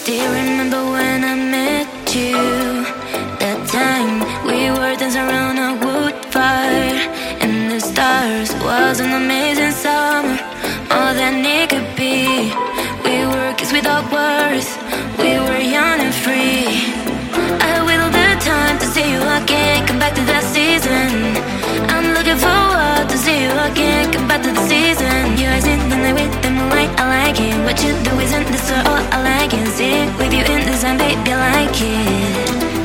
Still remember when I met you. That time we were dancing around a wood fire, and the stars was an amazing summer, more than it could be. We were kids without words, we were young and free. I waited the time to see you again, come back to that season. I'm looking forward to see you again, come back to the season. You eyes in the night with the moonlight, I like it. What you do isn't this all I like it. See with you in the sun, baby, I like it.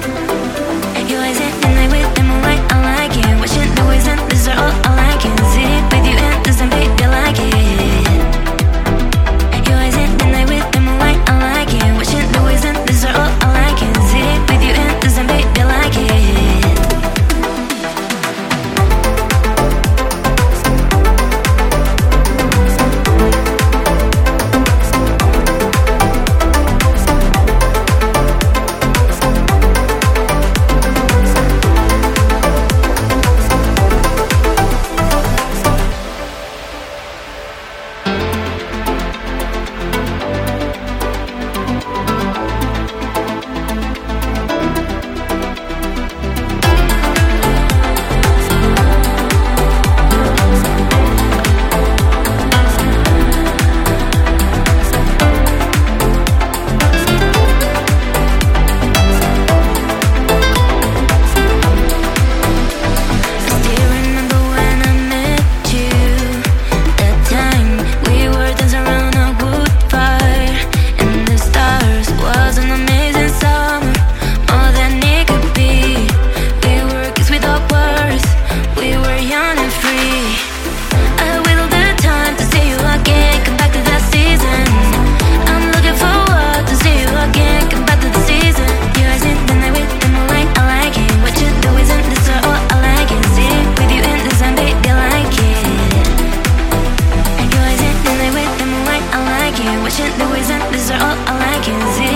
You eyes in the night with the moonlight, I like it. What you do isn't this all I like it. See with you in the sun, baby, I like it. You eyes in the night with the moonlight, I like it. What you do isn't this all I like it. See with you in the sun, baby, I like it. What you do isn't this all I can see.